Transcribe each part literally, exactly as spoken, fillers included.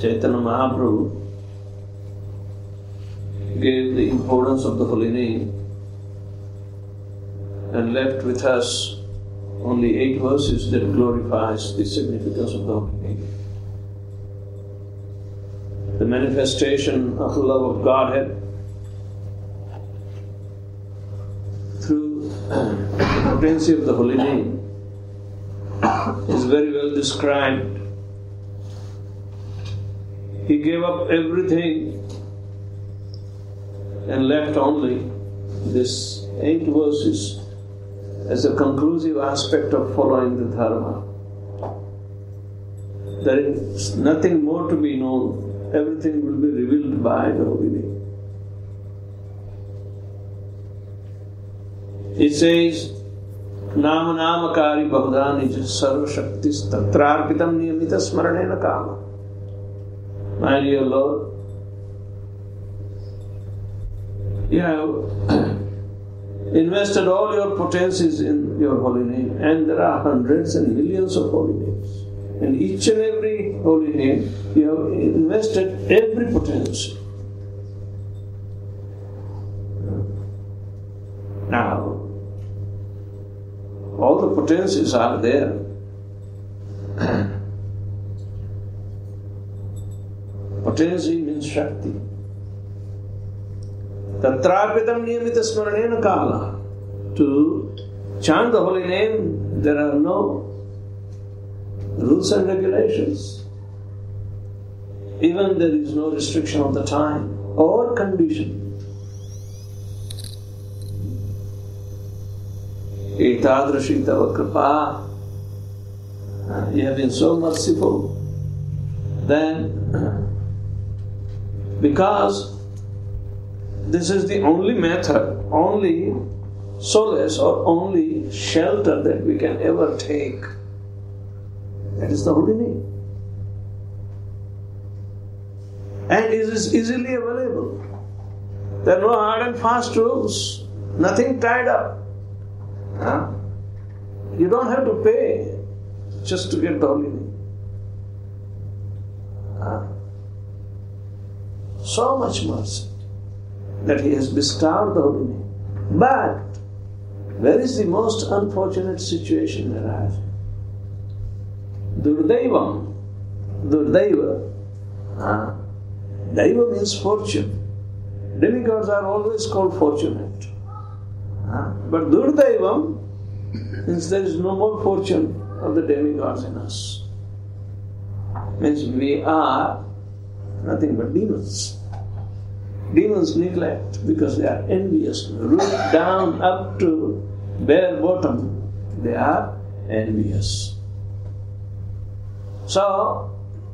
Chaitanya Mahaprabhu gave the importance of the holy name and left with us only eight verses that glorifies the significance of the holy name. The manifestation of the love of Godhead through the potency of the holy name is very well described. He gave up everything and left only this eight verses as a conclusive aspect of following the dharma. There is nothing more to be known. Everything will be revealed by the holy name. It says, Nama Namakari Bahudani Sarva Shaktis Tatrarpitam Niyamita Smaranena Kama. My dear Lord, you have invested all your potencies in your holy name, and there are hundreds and millions of holy names. And each and every holy name, you have invested every potential. Now, all the potencies are there. Potency means Shakti. Tatrapitam niyamita smaranena kala. To chant the holy name, there are no rules and regulations. Even there is no restriction of the time or condition. Etadrashi tava kripa. You have been so merciful. Then, because this is the only method, only solace or only shelter that we can ever take, that is the holy name. And it is easily available. There are no hard and fast rules, nothing tied up. Huh? You don't have to pay just to get the holy name. Huh? So much mercy that He has bestowed the holy name. But where is the most unfortunate situation arising? Durdaivam. Durdaiva. Ah. Daiva means fortune. Demigods are always called fortunate. Ah. But Durdaivam means there is no more fortune of the demigods in us. Means we are nothing but demons. Demons neglect because they are envious. Root down up to bare bottom, they are envious. So,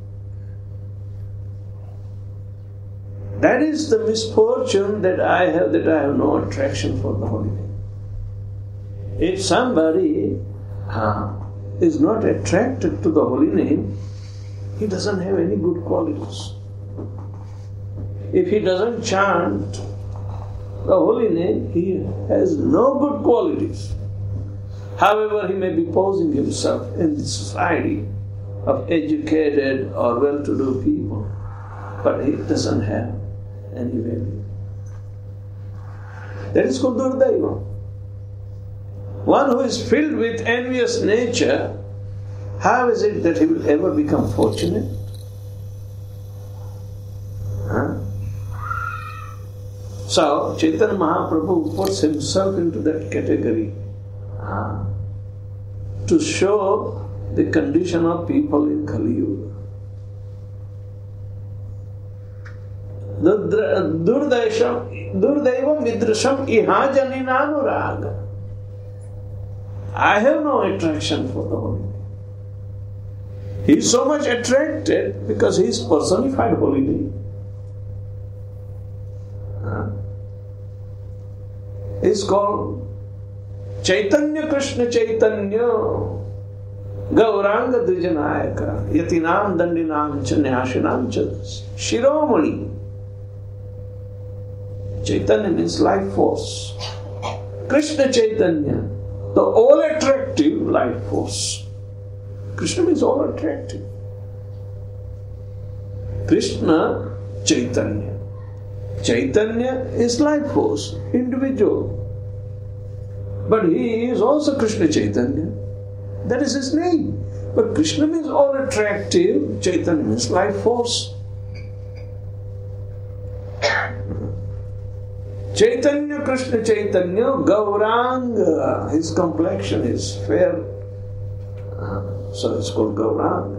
that is the misfortune that I have, that I have no attraction for the holy name. If somebody uh, is not attracted to the holy name, he doesn't have any good qualities. If he doesn't chant the holy name, he has no good qualities. However, he may be posing himself in the society of educated or well-to-do people, but he doesn't have any value. That is called Durdaiva. One who is filled with envious nature, how is it that he will ever become fortunate? Huh? So, Chaitanya Mahaprabhu puts himself into that category uh, to show the condition of people in Kali Yuga. Durdaivam midrasham iha janinanuraga. I have no attraction for the holy name. He is so much attracted because he is personified holy name. Is called Chaitanya Krishna Chaitanya Gauranga Dvijanayaka Yatinam Dandinam Cha Nyashinam Cha Shiromani. Chaitanya means life force. Krishna Chaitanya, the all attractive life force. Krishna means all attractive. Krishna Chaitanya. Chaitanya is life force, individual. But he is also Krishna Chaitanya. That is his name. But Krishna means all attractive, Chaitanya means life force. Chaitanya, Krishna Chaitanya, Gauranga. His complexion is fair. Uh, so it's called Gauranga.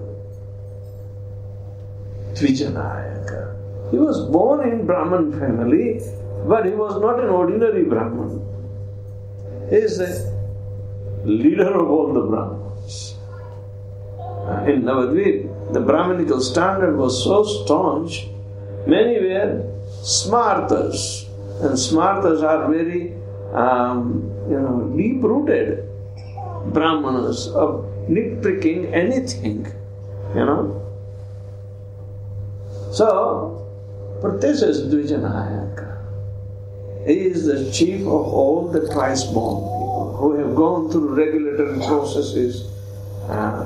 Dvijanayaka. He was born in Brahman family, but he was not an ordinary Brahman. He is the leader of all the Brahmins. Uh, in Navadvip, the Brahminical standard was so staunch, many were smartas. And smartas are very, um, you know, deep-rooted Brahmanas of nitpicking anything, you know. So, but this is Dvijanayaka. He is the chief of all the twice-born people who have gone through regulatory processes. Uh,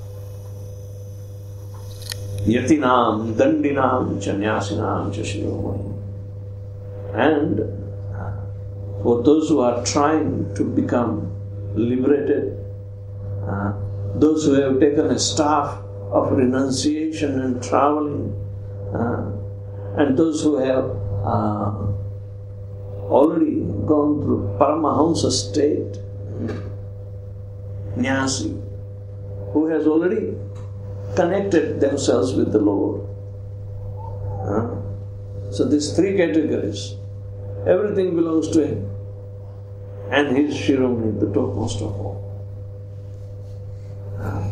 Yatinam, Dandinam, Chanyasinam, Chashiromani. And for those who are trying to become liberated, uh, those who have taken a staff of renunciation and traveling, uh, and those who have uh, already gone through Paramahamsa state, Nyasi, who has already connected themselves with the Lord. Uh, so these three categories, everything belongs to him. And he is Shiromani, the topmost of all. Uh,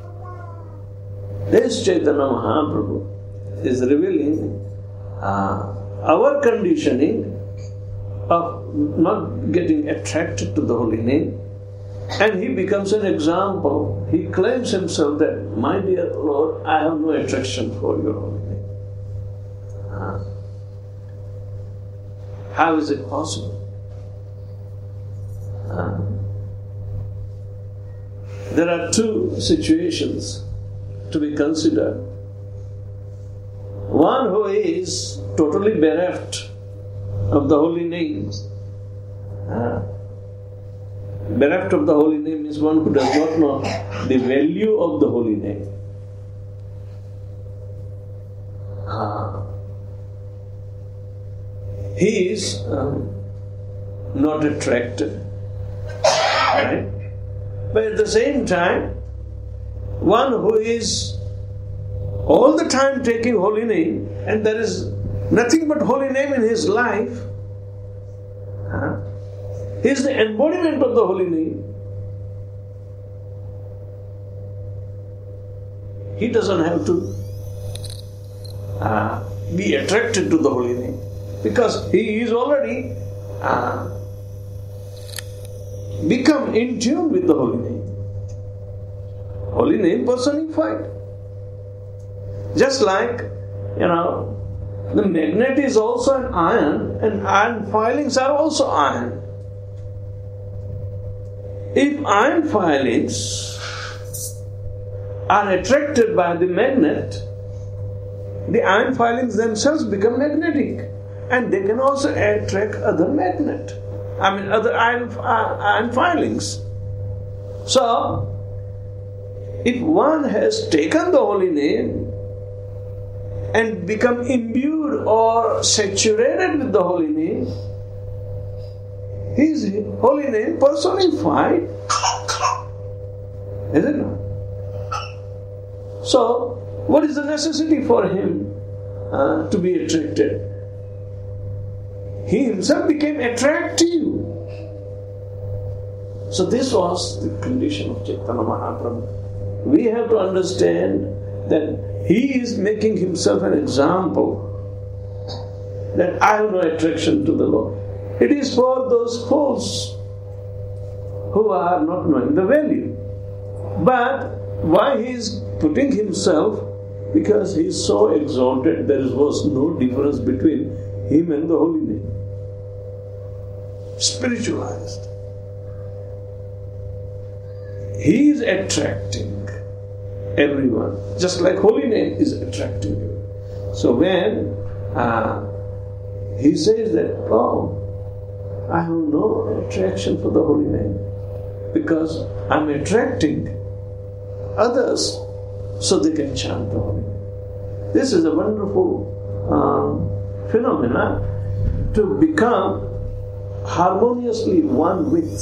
this Chaitanya Mahaprabhu is revealing uh, our conditioning of not getting attracted to the holy name, and he becomes an example. He claims himself that, my dear Lord, I have no attraction for your holy name. Uh, how is it possible? Uh, there are two situations to be considered. One who is totally bereft of the holy names. Uh, bereft of the holy name is one who does not know the value of the holy name. Uh, he is um, not attracted. Right? But at the same time, one who is all the time taking holy name, and there is nothing but holy name in his life, huh? He is the embodiment of the holy name. He doesn't have to uh, be attracted to the holy name, because he is already uh, become in tune with the holy name. Holy name personified. Just like, you know, the magnet is also an iron, and iron filings are also iron. If iron filings are attracted by the magnet, the iron filings themselves become magnetic, and they can also attract other magnet. I mean, other iron, uh, iron filings. So, if one has taken the holy name and become imbued or saturated with the holy name, his holy name personified, is it not? So, what is the necessity for him uh, to be attracted? He himself became attractive. So this was the condition of Chaitanya Mahaprabhu. We have to understand that he is making himself an example, that I have no attraction to the Lord. It is for those fools who are not knowing the value. But why he is putting himself? Because he is so exalted, there was no difference between him and the holy name. Spiritualized. He is attracting everyone, just like holy name is attracting you. So when uh, he says that, oh, I have no attraction for the holy name because I'm attracting others so they can chant the holy name. This is a wonderful um, phenomena to become harmoniously one with.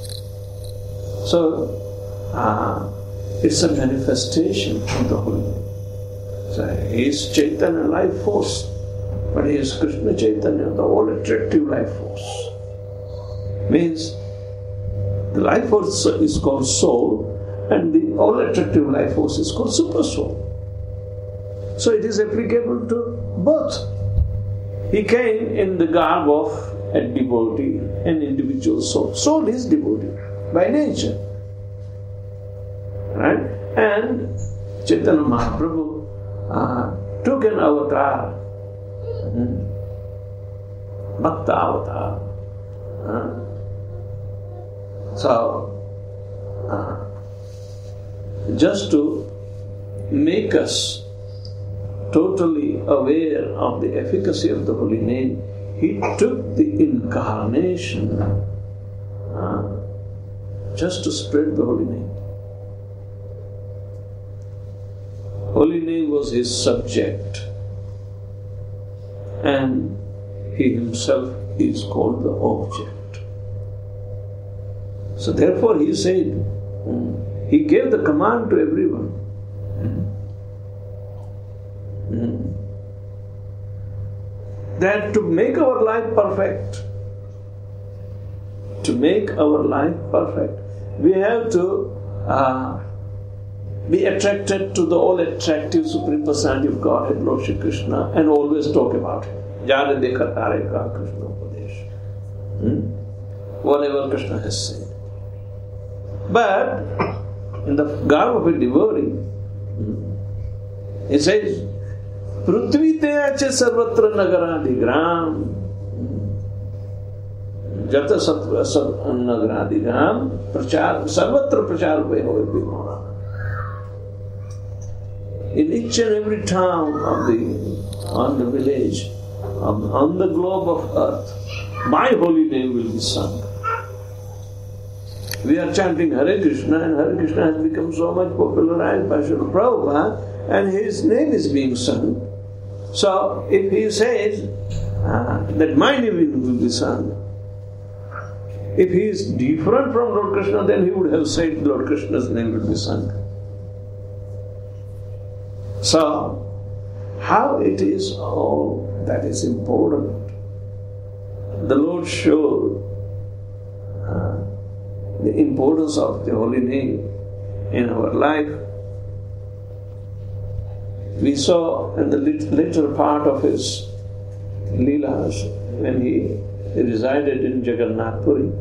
So uh, it's a manifestation of the holy name. So he is Chaitanya life force, but he is Krishna Chaitanya, the all attractive life force. Means the life force is called soul and the all attractive life force is called super soul. So it is applicable to both. He came in the garb of a devotee, an individual soul. Soul is devotee by nature. Right? And Chaitanya Mahaprabhu uh, took an avatar, hmm, Bhakta avatar. Uh, so, uh, just to make us totally aware of the efficacy of the holy name, he took the incarnation uh, just to spread the holy name. Holy name was his subject, and he himself is called the object. So therefore he said, mm, he gave the command to everyone. Mm. Mm. That to make our life perfect, to make our life perfect, we have to uh, be attracted to the all-attractive Supreme Personality of Godhead, Lord Shri Krishna, and always talk about Him. Jare dekha tare ka Krishna upadesh. Hmm? Whatever Krishna has said. But in the garb of a devotee, he says, Prithvi te ache sarvatra nagaradigram. Jata sattva nagaradigram. Prachar, sarvatra prachar vai hoye bhimara. In each and every town of the, on the village, on, on the globe of earth, my holy name will be sung. We are chanting Hare Krishna, and Hare Krishna has become so much popularized by Srila Prabhupada, and his name is being sung. So, if he says uh, that my name will be sung, if he is different from Lord Krishna, then he would have said Lord Krishna's name will be sung. So, how it is all that is important. The Lord showed uh, the importance of the holy name in our life. We saw in the later part of his Leelas when he resided in Jagannath Puri.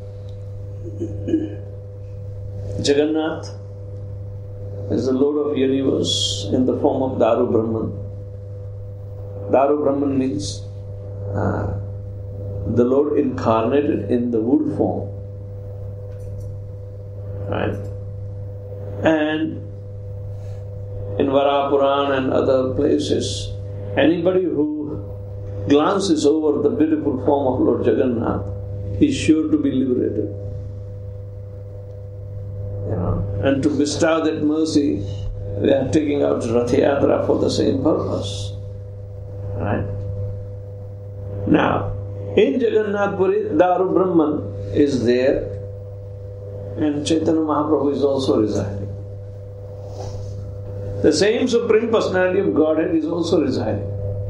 Jagannath is the Lord of universe in the form of Daru Brahman. Daru Brahman means uh, the Lord incarnated in the wood form. Right? And in Varapuran and other places, anybody who glances over the beautiful form of Lord Jagannath is sure to be liberated. You know, and to bestow that mercy, we are taking out Rath Yatra for the same purpose. Right? Now, in Jagannath Puri, Daru Brahman is there, and Chaitanya Mahaprabhu is also residing. The same Supreme Personality of Godhead is also residing.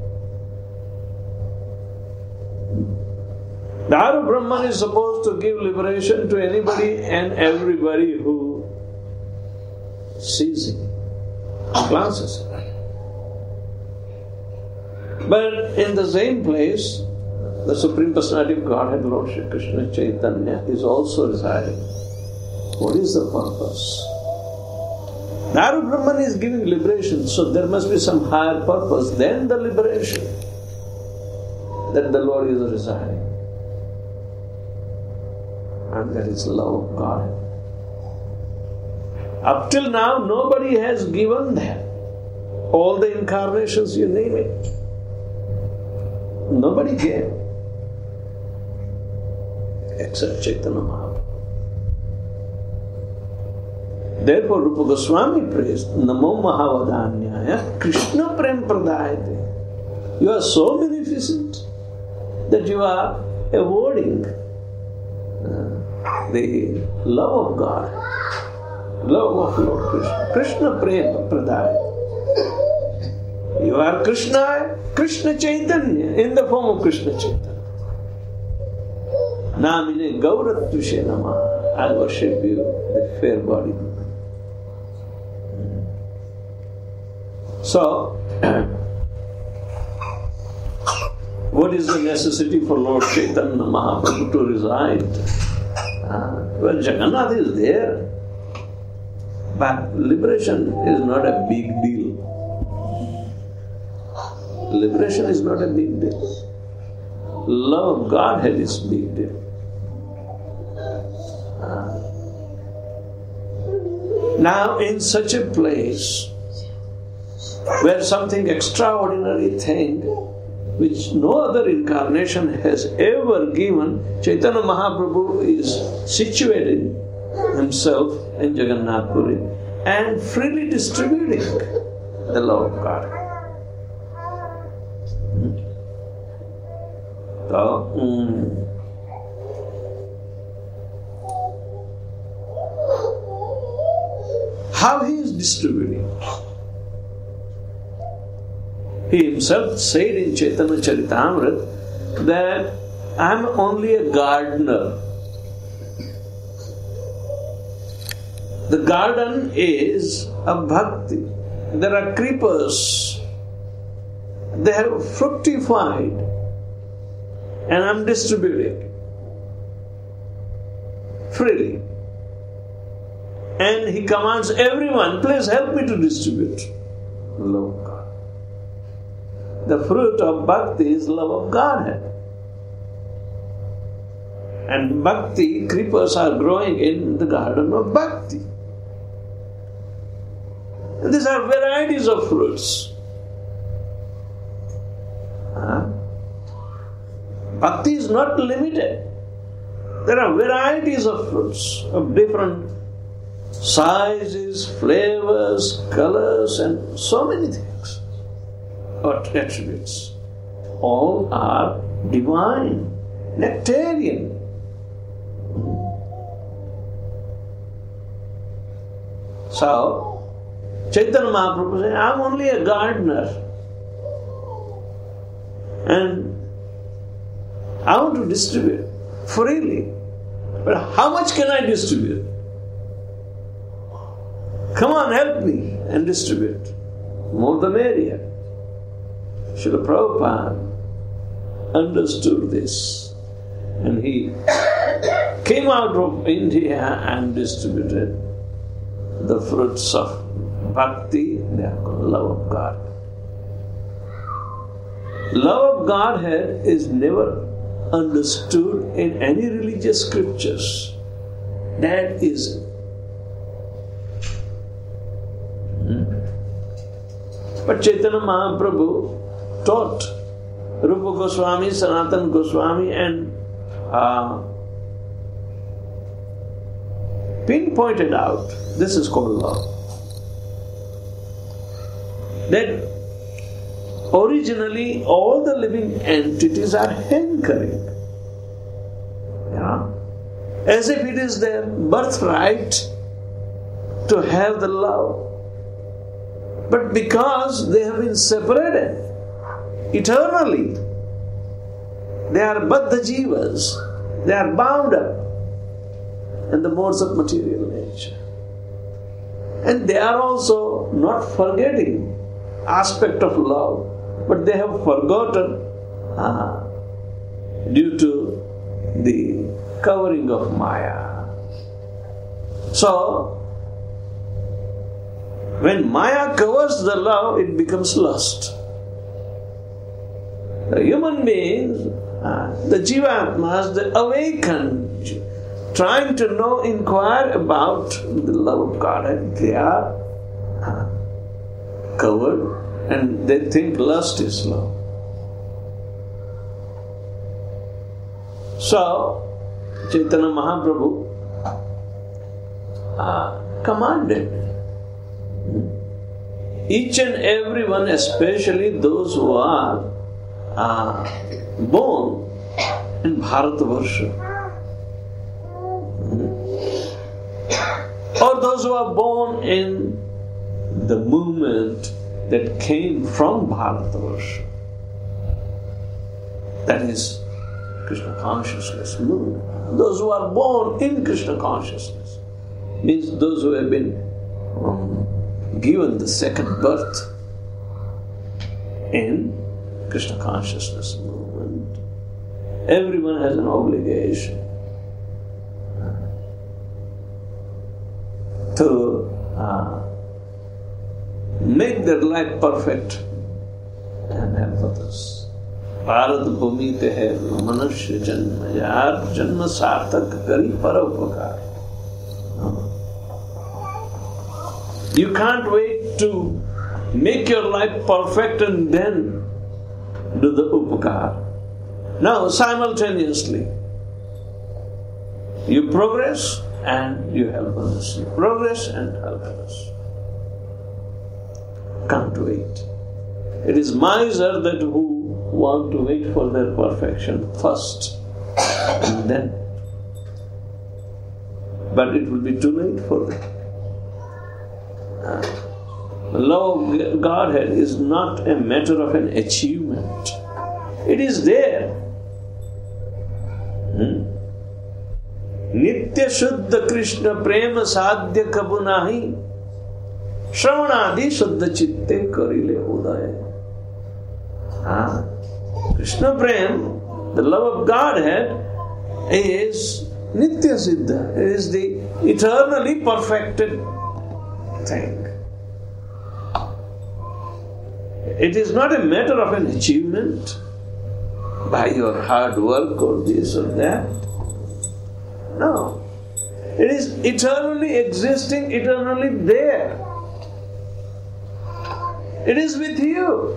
Daru Brahman is supposed to give liberation to anybody and everybody who sees him, glances. But in the same place, the Supreme Personality of Godhead, Lord Shri Krishna Chaitanya, is also residing. What is the purpose? Daru Brahman is giving liberation, so there must be some higher purpose than the liberation that the Lord is residing. And that is love of God. Up till now, nobody has given that. all the incarnations, you name it. Nobody came except Chaitanya Mahaprabhu. Therefore, Rupa Goswami praised, Namo Mahavadanyaya Krishna Prem Pradayate. You are so beneficent that you are avoiding uh, the love of God, love of Lord Krishna. Krishna Prem Pradayate. You are Krishna, Krishna Chaitanya, in the form of Krishna Chaitanya. Namine Gauratvushe Namaha. I worship you, the fair body. So, what is the necessity for Lord Chaitanya Mahaprabhu to reside? Uh, well, Jagannath is there, but liberation is not a big deal. Liberation is not a big deal. Love of Godhead is big deal. Uh, now, in such a place where something extraordinary thing which no other incarnation has ever given, Chaitanya Mahaprabhu is situated himself in Jagannath Puri and freely distributing the love of God. So, mm, how he is distributing? He himself said in Chaitanya Charitamrita that I am only a gardener. The garden is a bhakti. There are creepers. They have fructified, and I am distributing freely. And he commands everyone, please help me to distribute love of God. The fruit of bhakti is love of Godhead. And bhakti, creepers are growing in the garden of bhakti. And these are varieties of fruits. Huh? Bhakti is not limited. There are varieties of fruits of different sizes, flavors, colors, and so many things. Or attributes. All are divine, nectarian. So, Chaitanya Mahaprabhu said, I am only a gardener. And I want to distribute freely. But how much can I distribute? Come on, help me and distribute. More the merrier. Srila Prabhupada understood this, and he came out of India and distributed the fruits of bhakti, they are called love of God. Love of Godhead is never understood in any religious scriptures. That is hmm? But Chaitanya Mahaprabhu taught Rupa Goswami, Sanatana Goswami, and uh, pinpointed out, this is called love. That originally all the living entities are hankering. Yeah? As if it is their birthright to have the love. But because they have been separated eternally, they are baddha jivas, they are bound up in the modes of material nature. And they are also not forgetting aspect of love, but they have forgotten uh, due to the covering of Maya. So, when Maya covers the love, it becomes lust. The human beings, uh, the Jivatmas, the awakened, trying to know, inquire about the love of God, and they are uh, covered and they think lust is love. So, Chaitanya Mahaprabhu uh, commanded each and everyone, especially those who are uh, born in Bharatavarsha, or those who are born in the movement that came from Bharatavarsha, that is Krishna consciousness movement. Those who are born in Krishna consciousness means those who have been um, given the second birth in Krishna consciousness movement. Everyone has an obligation to uh, make their life perfect and help others. Bharat भूमि ते है मनुष्य जन्म यार जन्म सार्थक करी परोपकार. You can't wait to make your life perfect and then do the upakar. No, simultaneously. You progress and you help others. You progress and help others. Can't wait. It is miser that who want to wait for their perfection first and then. But it will be too late for them. The love of Godhead is not a matter of an achievement. It is there. Hmm? Nitya Shuddha Krishna Prema Sadhya Kabu Nahi Shravanadi Shuddha Chitte Karile Udaya. Ah. Krishna Prem, the love of Godhead, is Nitya Siddha. It is the eternally perfected thing. It is not a matter of an achievement by your hard work or this or that. No. It is eternally existing, eternally there. It is with you.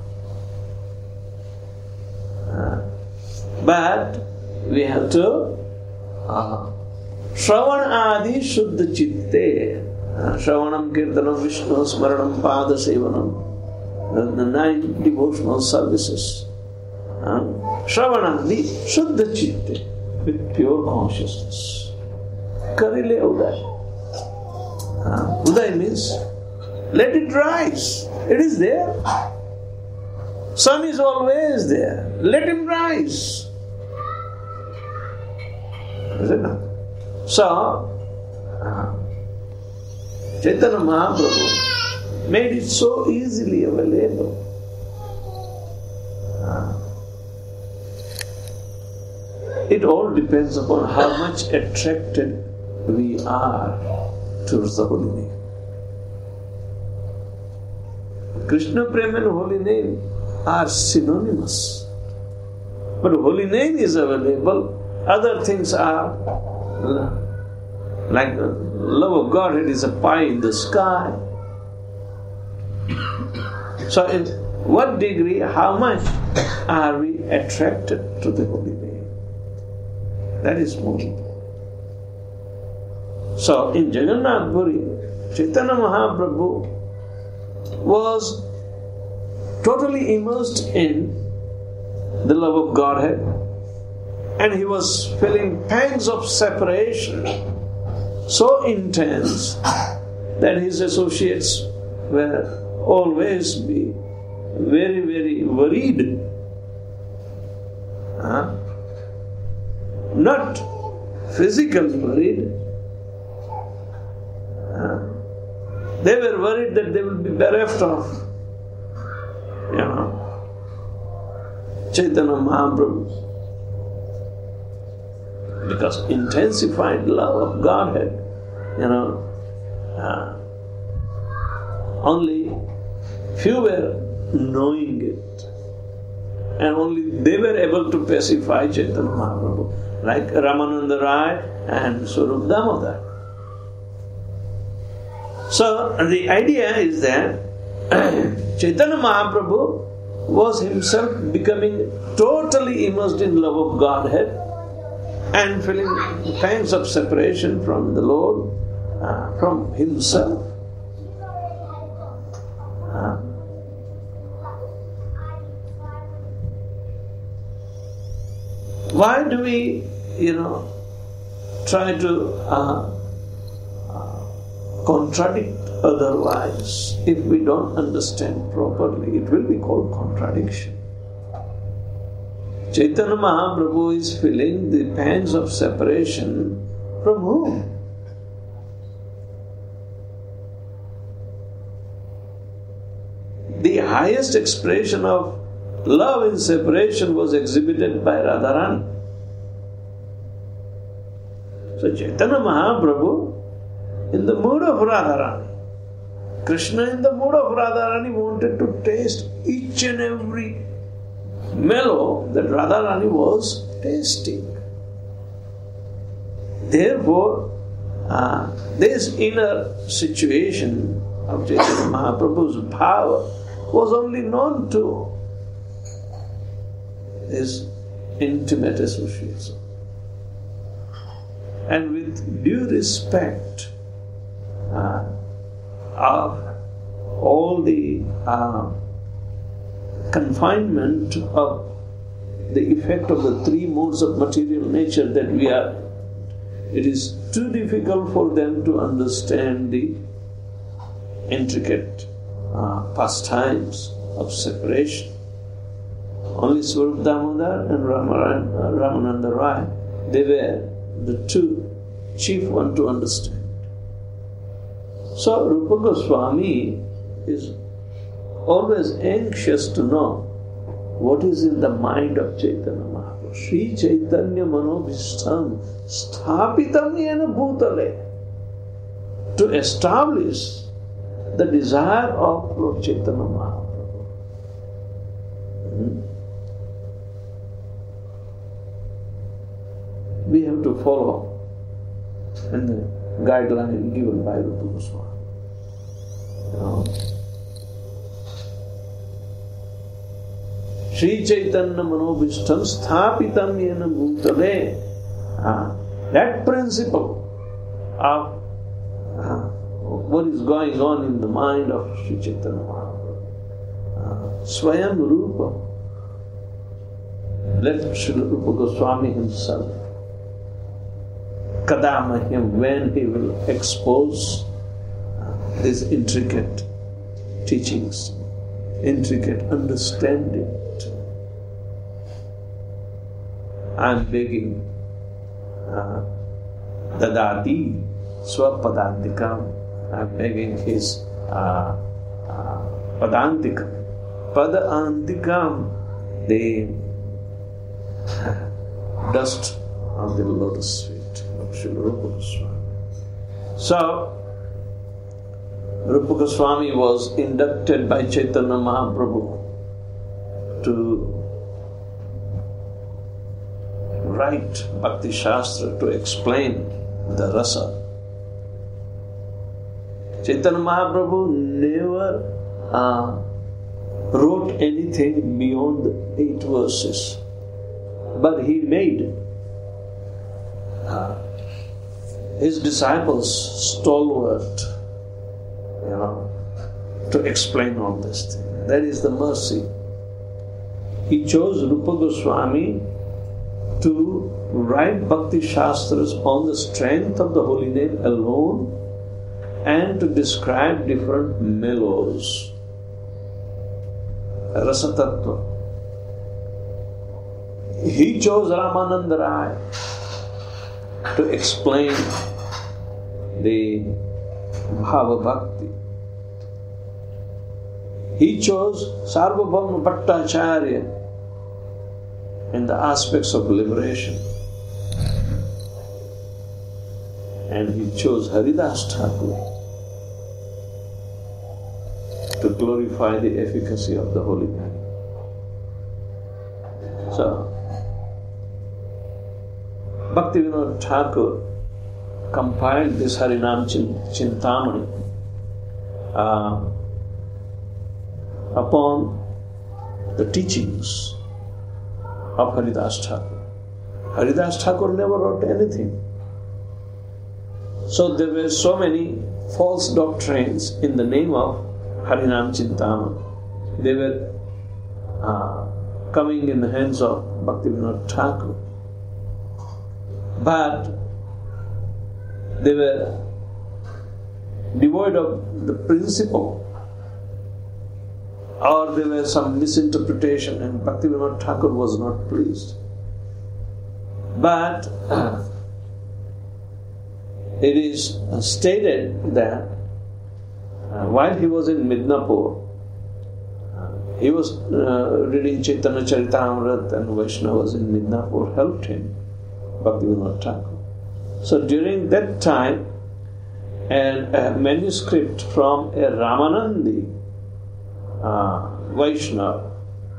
But we have to uh, Shravan Adi Shuddha Chitte. Shravanam Kirtanam Vishnu Smaranam Pada Sevanam. The nine devotional services. Uh, Shravan Adi Shuddha Chitte. With pure consciousness. Karile Uday. Uh, Uday means let it rise. It is there. Sun is always there. Let him rise. Is it not? So, uh, Chaitanya Mahaprabhu made it so easily available. Uh, it all depends upon how much attracted we are towards the holy name. Krishna Prem and holy name are synonymous. But holy name is available. Other things are like the love of Godhead is a pie in the sky. So in what degree, how much are we attracted to the holy name? That is more important. So in Jagannath Puri, Chaitanya Mahaprabhu was totally immersed in the love of Godhead, and he was feeling pangs of separation so intense that his associates were always be very, very worried. Huh? Not physically worried. Huh? They were worried that they will be bereft of, you know, Chaitanya Mahaprabhu. Because intensified love of Godhead, you know, uh, only few were knowing it. And only they were able to pacify Chaitanya Mahaprabhu, like Ramananda Rai and Swarup Damodar. So the idea is that Chaitanya Mahaprabhu was himself becoming totally immersed in love of Godhead and feeling pangs of separation from the Lord, uh, from himself. Uh, why do we, you know, try to uh, uh, contradict otherwise? If we don't understand properly, it will be called contradiction. Chaitanya Mahaprabhu is feeling the pangs of separation from whom? The highest expression of love in separation was exhibited by Radharani. So Chaitanya Mahaprabhu, in the mood of Radharani, Krishna in the mood of Radharani wanted to taste each and every mellow that Radharani was tasting. Therefore, uh, this inner situation of Chaitanya Mahaprabhu's power was only known to his intimate associates. And with due respect uh, of all the uh, confinement of the effect of the three modes of material nature that we are, it is too difficult for them to understand the intricate uh, pastimes of separation. Only Swarup Damodar and Rama, Ramananda Rai, they were the two chief one to understand. So Rupa Goswami is always anxious to know what is in the mind of Chaitanya Mahaprabhu. Sri Chaitanya Manobhishtam Sthapitam Yena Bhutale. To establish the desire of Lord Chaitanya Mahaprabhu. Hmm? We have to follow in the guideline given by Rupa Goswami. You know? Sri Chaitanya Manobhishtam Sthapitam Yena Bhutale. Ah, that principle of ah, what is going on in the mind of Sri Chaitanya Mahaprabhu, ah, Swayam Rupa, let Sri Rupa Goswami himself, Kadamahim, when he will expose ah, these intricate teachings, intricate understanding. I am begging uh, Dadati Swapadantikam. I am begging his uh, uh, Padantikam. Padantikam, the dust on the lotus feet of Srila Rupa Goswami. So, Rupa Goswami was inducted by Chaitanya Mahaprabhu to write Bhakti Shastra, to explain the rasa. Chaitanya Mahaprabhu never uh, wrote anything beyond eight verses, but he made uh, his disciples stalwart, you know, to explain all this thing. That is the mercy. He chose Rupa Goswami to write Bhakti Shastras on the strength of the holy name alone and to describe different mellows. Rasa Tattva. He chose Ramananda Rai to explain the Bhava Bhakti. He chose Sarvabhauma Bhattacharya in the aspects of liberation. And he chose Haridas Thakur to glorify the efficacy of the holy name. So, Bhaktivinoda Thakur compiled this Harinam Chintamani uh, upon the teachings of Haridas Thakur. Haridas Thakur never wrote anything. So there were so many false doctrines in the name of Harinam Chintaman. They were uh, coming in the hands of Bhaktivinoda Thakur. But they were devoid of the principle, or there was some misinterpretation, and Bhaktivinoda Thakur was not pleased. But uh, it is stated that uh, while he was in Midnapur, uh, he was uh, reading Chaitanya Charitamrita, and Vaishnavas in Midnapur helped him, Bhaktivinoda Thakur. So during that time, and a manuscript from a Ramanandi uh, Vaishnava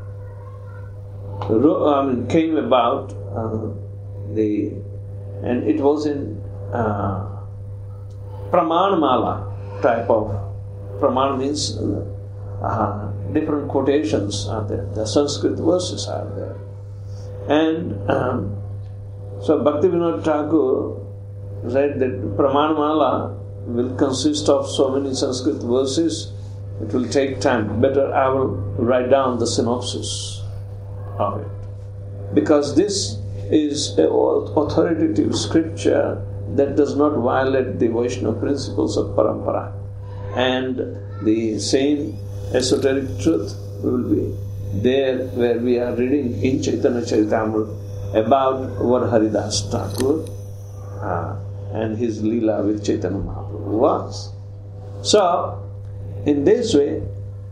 I mean, came about, uh, the and it was in uh, Pramanamala type of. Praman means uh, different quotations are there. The Sanskrit verses are there. And um, so Bhaktivinoda Thakur said that Pramanamala will consist of so many Sanskrit verses, it will take time. Better I will write down the synopsis of it. Because this is an authoritative scripture that does not violate the Vaishnava principles of Parampara. And the same esoteric truth will be there where we are reading in Chaitanya Charitamrita about what Haridas Thakur uh, and his Leela with Chaitanya Mahaprabhu was. So, in this way,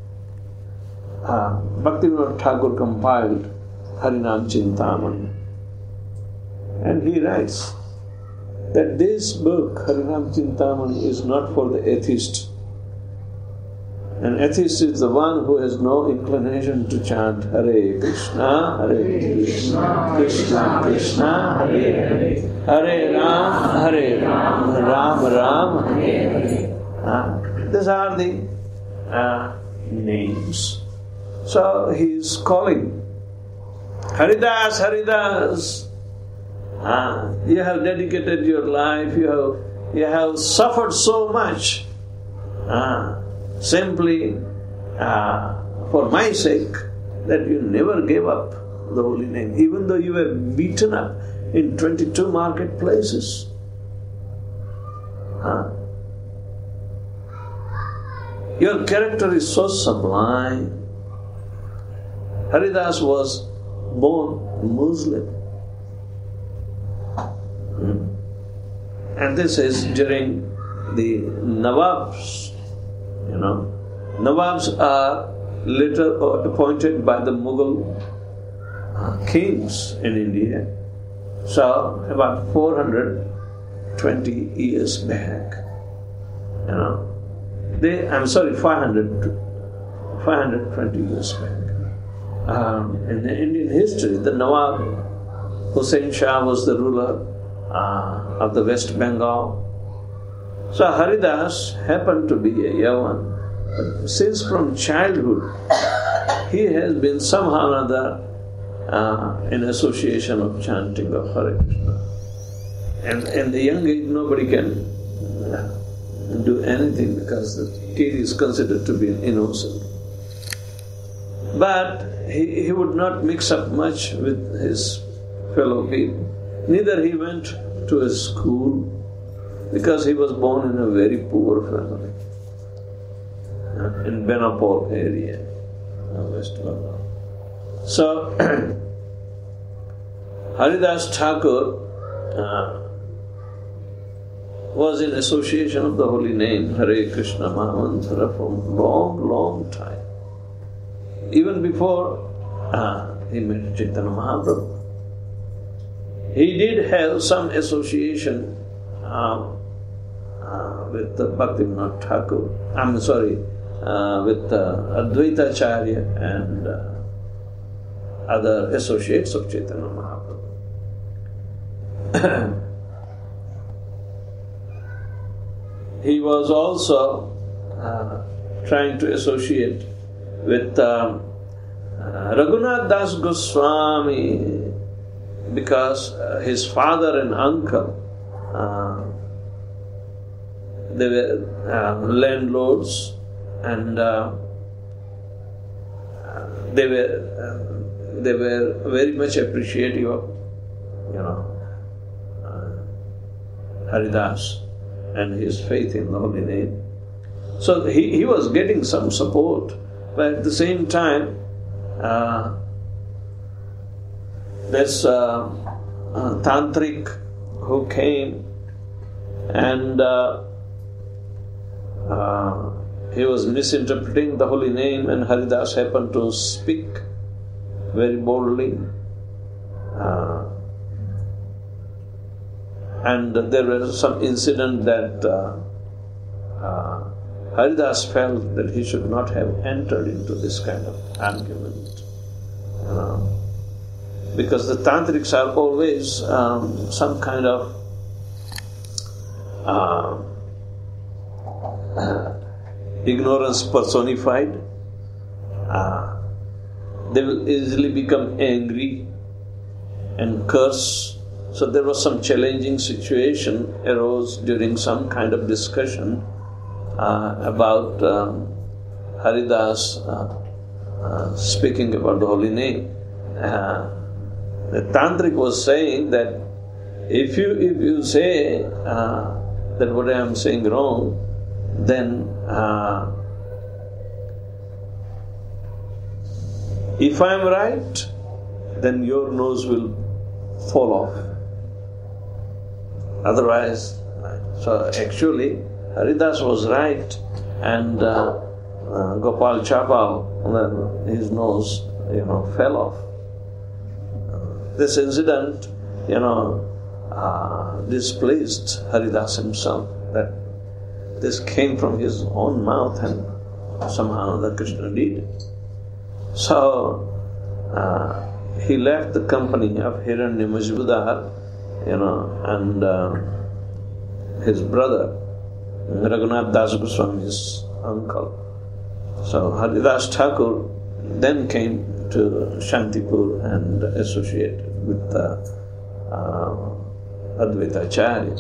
uh, Bhaktivinoda Thakur compiled Harinam Chintaman. And he writes that this book, Harinam Chintaman, is not for the atheist. An atheist is the one who has no inclination to chant Hare Krishna, Hare Krishna, Krishna Krishna, Hare Hare, Hare Ram, Hare Ram, Ram Ram, Hare Hare. Uh, these are the uh, names. So he is calling Haridas, Haridas. Uh, you have dedicated your life, you have, you have suffered so much. Uh, Simply uh, for my sake, that you never gave up the holy name, even though you were beaten up in twenty-two marketplaces. Huh? Your character is so sublime. Haridas was born Muslim. Hmm. And this is during the Nawabs. You know, Nawabs are later appointed by the Mughal uh, kings in India. So, about four hundred twenty years back, you know, they, I'm sorry, five hundred, five hundred twenty years back. Um, in the Indian history, the Nawab Hussain Shah was the ruler uh, of the West Bengal. So Haridas happened to be a Yavan. But since from childhood, he has been somehow or other uh, in association of chanting of Hare Krishna. And in the young age, nobody can uh, do anything because the kid is considered to be an innocent. But he, he would not mix up much with his fellow people. Neither he went to a school, because he was born in a very poor family uh, in Benapole area, uh, West Bengal. So, Haridas Thakur uh, was in association of the holy name Hare Krishna Mahamantra for a long, long time. Even before uh, he met Chaitanya Mahaprabhu. He did have some association uh, Uh, with uh, Bhaktivinoda Thakur, I'm sorry, uh, with uh, Advaita Acharya and uh, other associates of Chaitanya Mahaprabhu. He was also uh, trying to associate with uh, uh, Raghunath Das Goswami, because uh, his father and uncle, uh, they were uh, landlords, and uh, they were uh, they were very much appreciative of, you know, uh, Haridas and his faith in the holy name. So he, he was getting some support, but at the same time, uh, this uh, uh, tantric who came and uh, uh, he was misinterpreting the holy name, and Haridas happened to speak very boldly. Uh, and there was some incident that uh, uh, Haridas felt that he should not have entered into this kind of argument. Uh, because the tantrics are always um, some kind of uh, uh, ignorance personified. Uh, they will easily become angry and curse. So there was some challenging situation arose during some kind of discussion uh, about um, Haridas uh, uh, speaking about the holy name. Uh, the tantric was saying that if you if you say uh, that what I am saying wrong, then uh, if I am right, then your nose will fall off. Otherwise, so actually Haridas was right, and uh, uh, Gopal Chapal, his nose, you know, fell off. Uh, this incident, you know, uh, displeased Haridas himself, that this came from his own mouth and somehow the Krishna did. So uh, he left the company of Hiranya Majbudar, you know, and uh, his brother, Raghunath Das Goswami's uncle. So Haridas Thakur then came to Shantipur and associated with uh, uh, Advaita Acharya.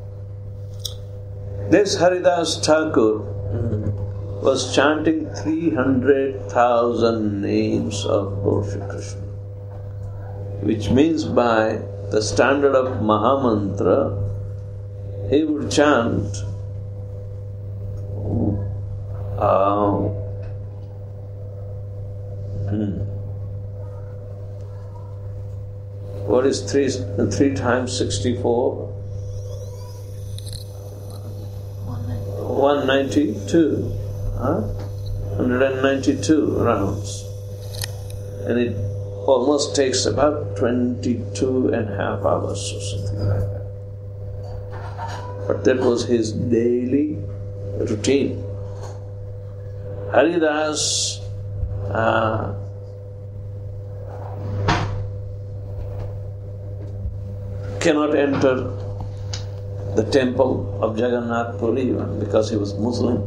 This Haridas Thakur mm, was chanting three hundred thousand names of Lord Shri Krishna, which means by the standard of Mahamantra, he would chant uh, hmm, what is three, three times sixty-four? one ninety-two. Huh? one hundred ninety-two rounds. And it almost takes about twenty-two and a half hours or something like that. But that was his daily routine. Haridas uh, cannot enter the temple of Jagannath Puri even because he was Muslim.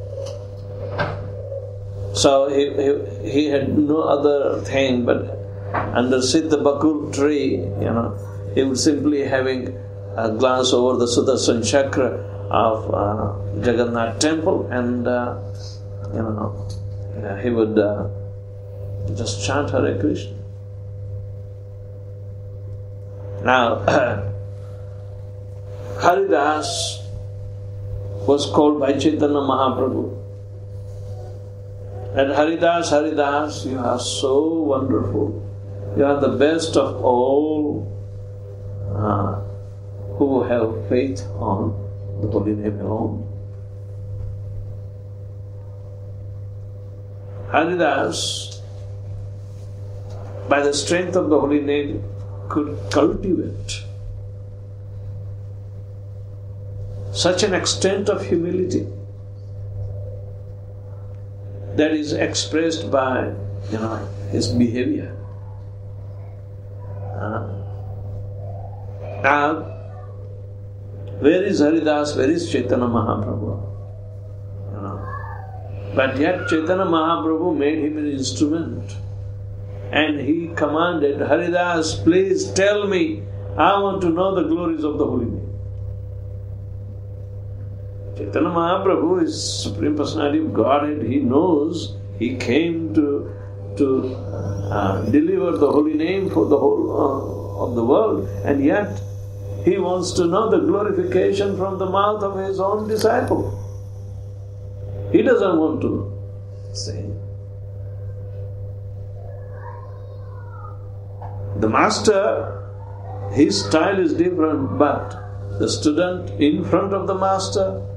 So he, he, he had no other thing but under Siddha Bakul tree, you know, he would simply having a glance over the Sudarshan Chakra of uh, Jagannath temple, and uh, you know, uh, he would uh, just chant Hare Krishna. Now, Haridas was called by Chaitanya Mahaprabhu. And Haridas, Haridas, you are so wonderful. You are the best of all uh, who have faith on the holy name alone. Haridas, by the strength of the holy name, could cultivate such an extent of humility that is expressed by, you know, his behavior. Uh, now, where is Haridas? Where is Chaitanya Mahaprabhu? You know, But yet Chaitanya Mahaprabhu made him an instrument. And he commanded, Haridas, please tell me, I want to know the glories of the holy name. Chaitanya Mahaprabhu is Supreme Personality of Godhead. He knows he came to, to uh, deliver the holy name for the whole uh, of the world, and yet he wants to know the glorification from the mouth of his own disciple. He doesn't want to say. The master, his style is different, but the student in front of the master